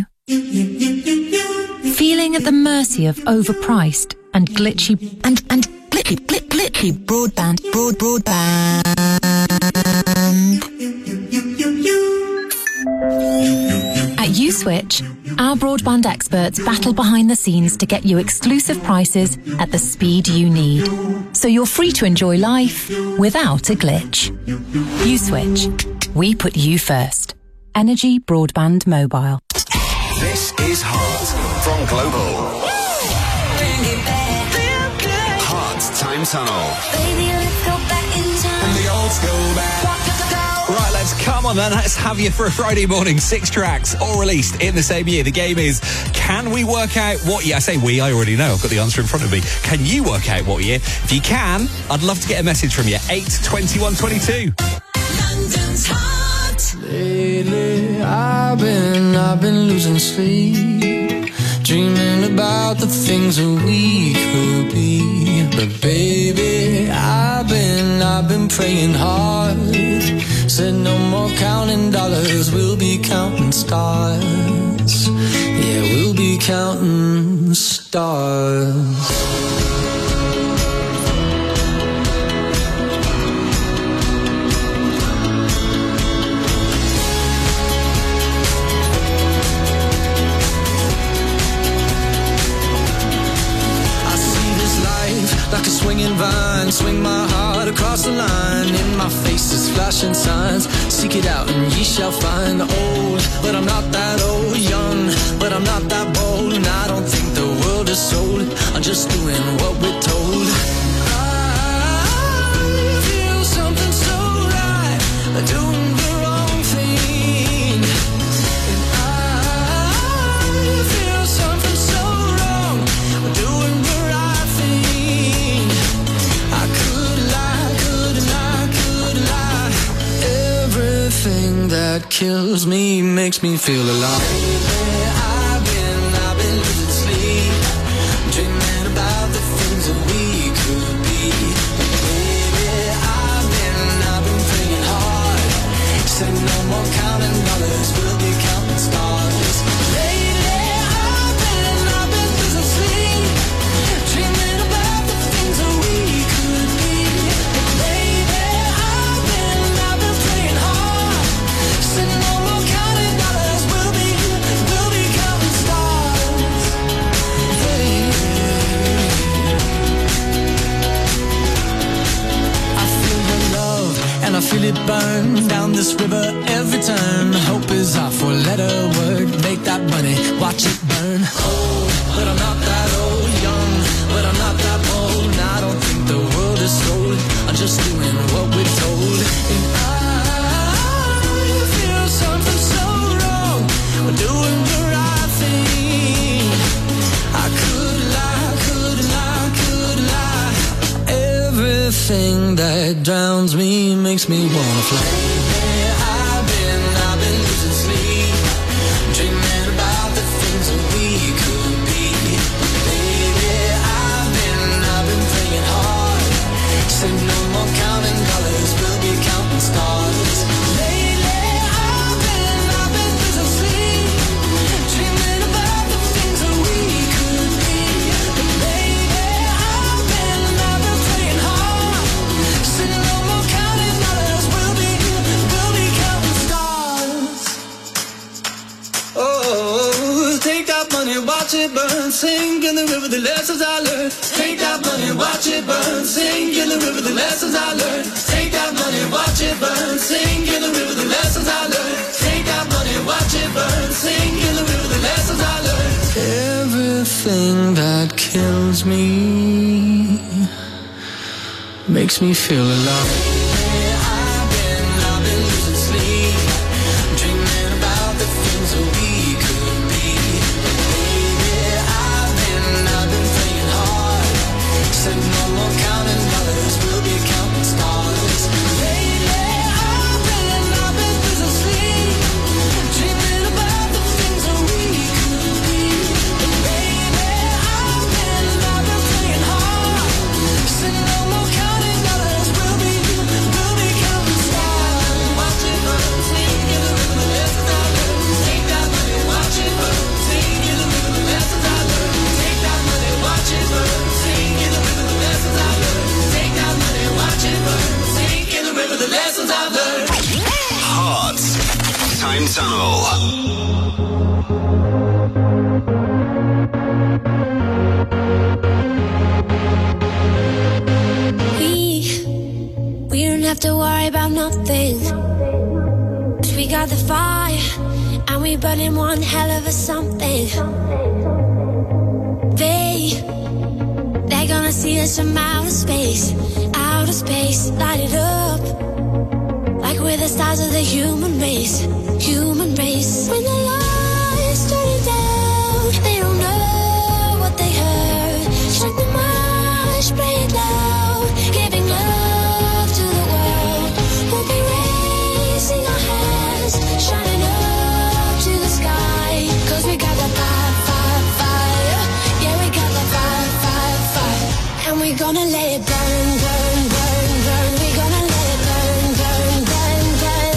Feeling at the mercy of overpriced and glitchy and and glitchy glit glitchy broadband broad broadband. At USwitch, our broadband experts battle behind the scenes to get you exclusive prices at the speed you need, so you're free to enjoy life without a glitch. USwitch, we put you first. Energy Broadband Mobile. This is Heart from Global. Heart Time Tunnel. Baby, let's go back in time. And the old school back. Right, let's come on then. Let's have you for a Friday morning. Six tracks, all released in the same year. The game is, can we work out what year? I say we, I already know. I've got the answer in front of me. Can you work out what year? If you can, I'd love to get a message from you. eight twenty-one twenty-two. London's Heart. Lately, I've been, I've been losing sleep, dreaming about the things that we could be. But baby, I've been, I've been praying hard Said no more counting dollars, we'll be counting stars. Yeah, we'll be counting stars. Like a swinging vine, swing my heart across the line. In my face is flashing signs. Seek it out and ye shall find. Old, but I'm not that old. Young, but I'm not that bold. And I don't think the world is sold. I'm just doing what we're told. I feel something so right, doing the wrong thing. And I feel something so wrong, doing the right thing. Everything that kills me makes me feel alive. Lately I've been, I've been losing sleep, dreaming about the things that we could be. Baby, I've been, I've been praying hard. Said no more counting dollars, we'll be counting stars. Lately I've been, I've been losing sleep, dreaming about the things that we could be. Baby, I've been, I've been praying hard. Said no more counting dollars, we'll be, we'll be counting stars. Hey. I feel the love and I feel it burn down this river every turn. Hope is our four-letter word. Make that money, watch it burn. Old, but I'm not that old. Young, but I'm not that bold. And I don't think the world is sold. I'm just doing what we're told. And I feel something so wrong. We're doing the right thing. I could lie, could lie, could lie. Everything that drowns me makes me wanna fly. Lately I've been, I've been losing sleep, dreaming about the things that we could be. Baby, I've been, I've been praying hard. Said no more counting dollars, we'll be counting stars. Lately I've been, I've been losing sleep, dreaming about the things that we could be. Baby, I've been, I've been praying hard. Said no more counting dollars, we'll be, we'll be counting stars. Oh, take that money, watch it burn, sink in the river, the lessons I learned. Take that money, watch it burn, sink in the river, the lessons I learned. Take that money, watch it burn, sink in the river, the lessons I learned. Take that money, watch it burn, sink in the river, the lessons I learned. Everything that kills me makes me feel alive. I've been, I've been losing sleep, dreaming about the things that we could be. Baby, I've been, I've been praying hard. Said no more counting dollars, we'll be counting stars. Lately I've been, I've been losing sleep, dreaming about the things that we could be. Baby, I've been, I've been praying hard. Said no more counting dollars, we'll be, we'll be counting stars. Watch it burn, sink in the river, the lessons I learned. Take that money, watch it burn, sink in the river, the lessons I learned. Take that money, watch it burn, sink in the river, the lessons I learned. Take that money, watch it burn, sink in the river, the lessons I learned. Heart. Time Tunnel. We, we don't have to worry about nothing. 'Cause we got the fire, and we burning one hell of a something. They, they're gonna see us from outer space, outer space, light it up. Like we're the stars of the human race, human race. When the lights turn down, they don't know what they heard. Strike the march, play it loud, giving love to the world. We'll be raising our hands, shining up to the sky. 'Cause we got the fire, fire, fire. Yeah, we got the fire, fire, fire. And we're gonna let it burn, burn, burn, burn. We're gonna let it burn, burn, burn, burn.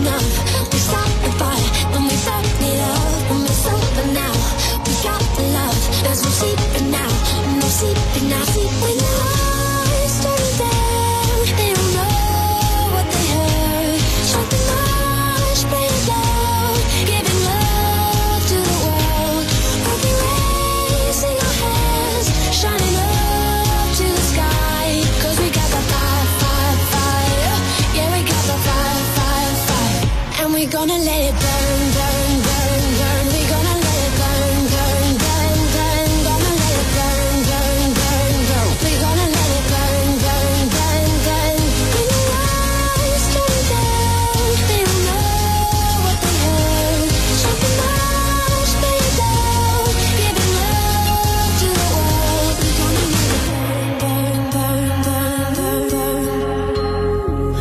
enough. We stopped the fire, then we burned it up. And we're sober now, we got the love. There's no sleeping now, no sleeping now. Sleep when your eyes turn down. They don't know what they heard. Shut the lights, bring it down. Giving love to the world. Broken raising our hands, shining up to the sky. Cause we got the fire, fire, fire. Yeah, we got the fire, fire, fire. And we're gonna let it burn, burn, burn, burn. We're gonna let it burn, burn, burn, burn. Gonna let it burn, burn, burn, burn. We're gonna let it burn, burn, burn, burn. When your eyes turn down, they don't know what they heard. Shut the lights, bring it down. Giving love to the world. We're gonna let it burn, burn, burn, burn, burn, burn.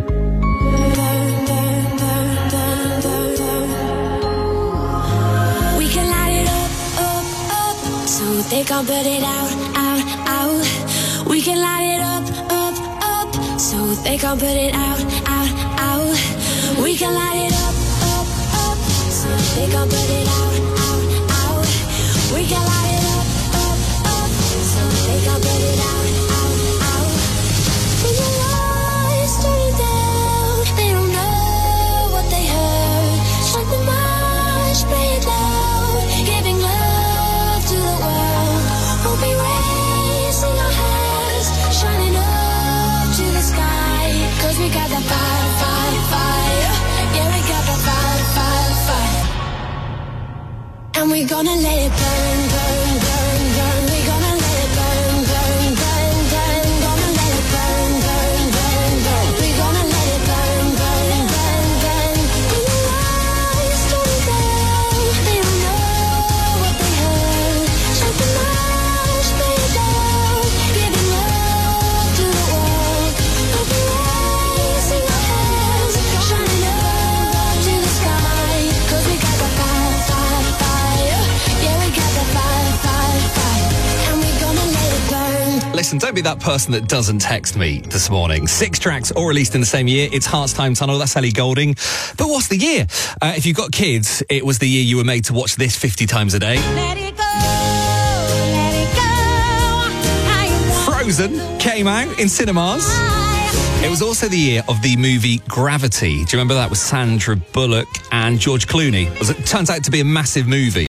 We can light it up, up, up, so they can't put it out, out, out. We can light it up, up, up, so they can't put it out, out, out. We can light it up, up, up, so they can't put it out, out, out. We can light it up, up, up, so they can't put it out, out, out. When your lights turn down, they don't know what they heard. Shut the lights, bring it down. Giving love to the world. We'll be raising our hands, shining up to the sky. Cause we got the fire, fire, fire. Yeah, we got the fire, fire, fire. And we're gonna let it burn, burn, burn, burn. We're gonna let it burn, burn, burn, burn. Gonna let it burn, burn, burn, burn. We're gonna let it burn, burn, burn, burn. When your eyes turn down, they don't know what they heard. Shut the lights, bring it down. Giving love to the world. We'll be raising our hands, shining up to the sky. Cause we got the fire, fire, fire. Yeah, we got the fire, fire, fire. And we're gonna let it burn. Listen, don't be that person that doesn't text me this morning. Six tracks, all released in the same year. It's Hearts Time Tunnel. That's Ellie Goulding. But what's the year? Uh, if you've got kids, it was the year you were made to watch this fifty times a day. Let it go, let it go. How you want Frozen came out in cinemas. It was also the year of the movie Gravity. Do you remember that with Sandra Bullock and George Clooney? It was- it turns out to be a massive movie.